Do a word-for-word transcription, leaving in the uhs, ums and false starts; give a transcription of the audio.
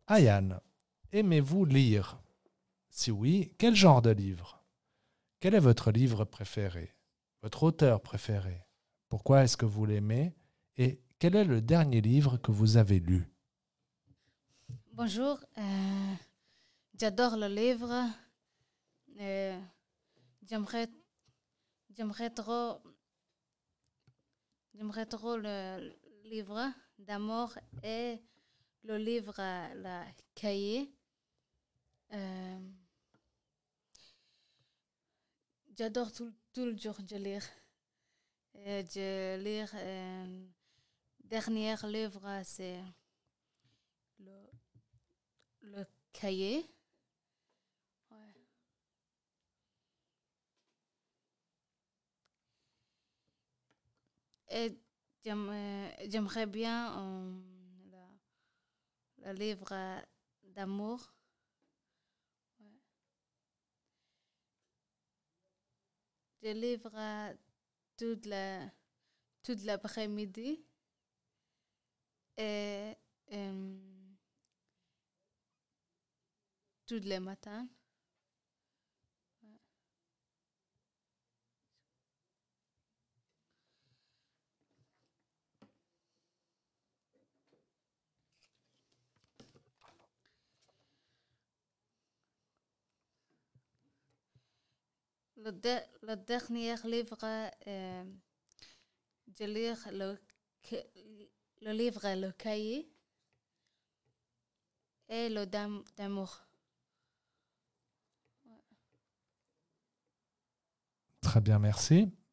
Ayane, aimez-vous lire? Si oui, quel genre de livre? Quel est votre livre préféré? Votre auteur préféré? Pourquoi est-ce que vous l'aimez? Et quel est le dernier livre que vous avez lu? Bonjour, euh, j'adore le livre. euh, j'aimerais, j'aimerais trop, j'aimerais trop le livre d'amour et le livre euh, la cahier. Euh, j'adore tout, tout le jour de lire. Euh, je lire euh, dernier livre, c'est le, le cahier. Ouais. Et j'aime- euh, j'aimerais bien euh, le, le livre d'amour. Ouais. Je livre toute la, toute l'après-midi et euh, tous les matins. Le, de- le dernier livre, euh, je lis le, le livre Le Cahier et Le Dame d'amour. Très bien, merci.